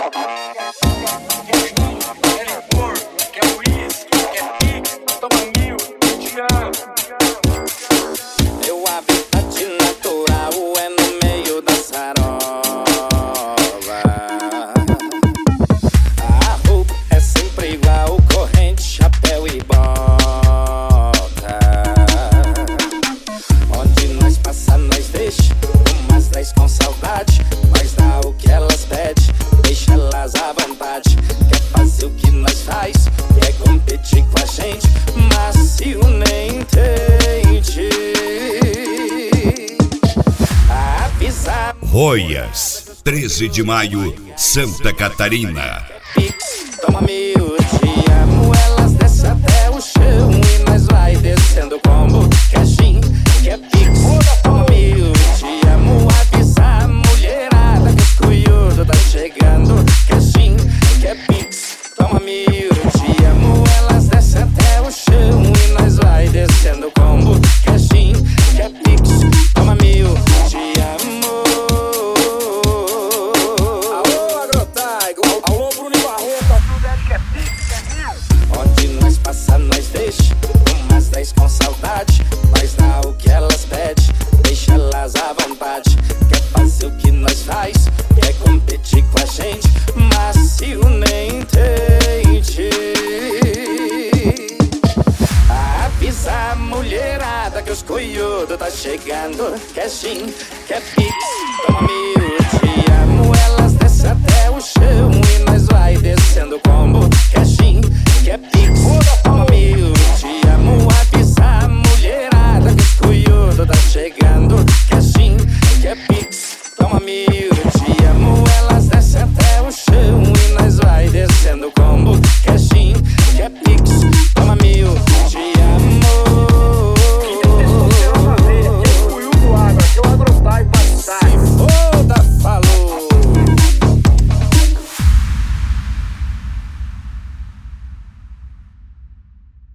Meu habitat natural é no meio da sarola. A roupa é sempre igual, corrente, chapéu e bota. Onde nós passa, nós deixa umas 10 com saudade. Nós dá o que elas pedem, deixa elas à vontade. Quer fazer o que nós faz, quer competir com a gente, mas se o nem entende. Avisar. Roias, 13 de maio, Santa Catarina. Pix, toma mil, te amo, elas descem até o chão e nós vai descendo como quer gin, quer pix. Toma mil, te amo, avisar a mulherada que os cunhudos tá chegando. Quer gin, quer pix. Toma mil, te amo, elas descem até o chão e nós vai descendo como quer gin, quer pix. Toma mil, te amo. Onde nós passa, nós deixa umas 10 com saudade. Nós dá o que elas pedem, deixa elas à vontade. Quer fazer o que nós faz, quer competir com a gente, mas se o nem entende. Avisa a mulherada que os cunhudos tá chegando. Quer gin, quer pix, toma mil.